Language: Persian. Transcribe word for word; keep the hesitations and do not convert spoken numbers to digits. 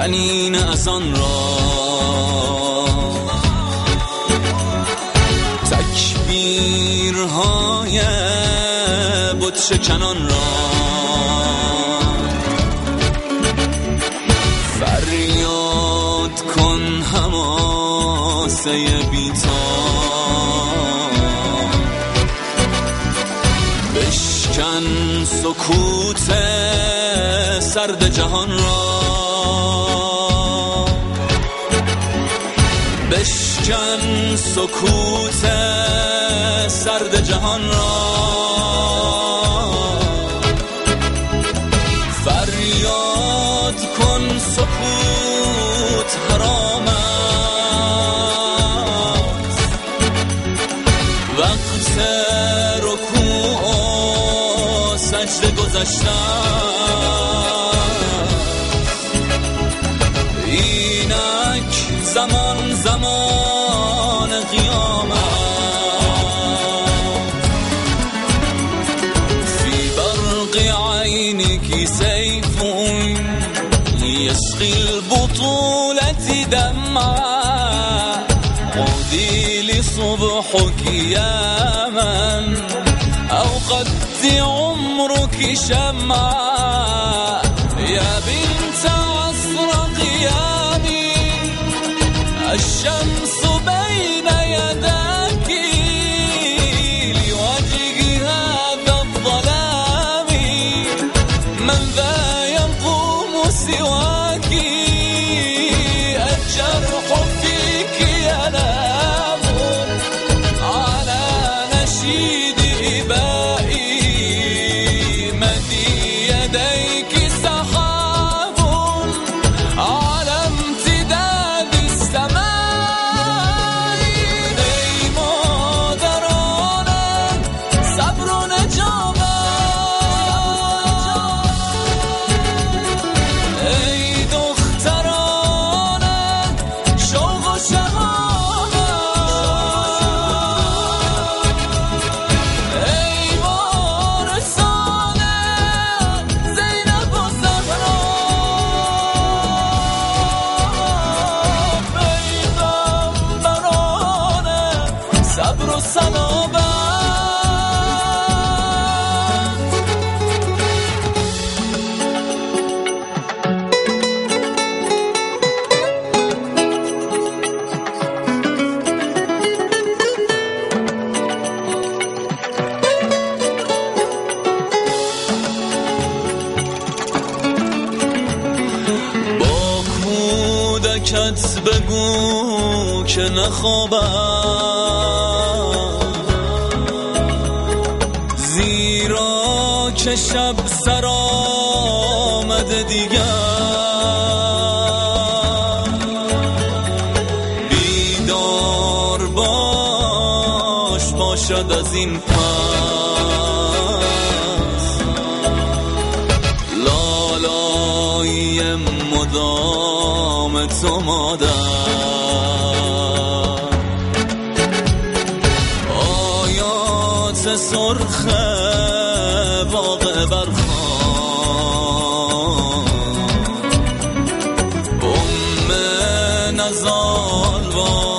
رنین از آن را، تکبیرهای بت شکنان را، فریاد کن حماسه بی‌تاب، بشکن سکوت سرد جهان را، بشکن سکوت سرد جهان را، فریاد کن سکوت حرام است، وقت رکوع و سجده گذشته، اینک زمان زمان قیامت، فی برق عینک سیف یسقی البطولة دمعا، عودی لصبحك یا من اوقدت عمرك شمعا، یا بنت عصر قیامی الشمس بين يداك، لوجه هذا الظلام من ذا يقوم سواك، الجرح فيك ينام على نشيد إبائي، مدي يديك سحاب على امتداد السماء، ای مادرانم صبر و نجابت، ای دخترانم شوق و شهامت، ای وارثان زینب و زهرا، پیغمبران صبر و صلابت. با کودکت بگو که نخوابم، زیرا که شب سر آمده دیگر، بیدار باش باشد از این پس، لالای مدام تو مادر، آیات سرخ واقع برخوان، ام نزال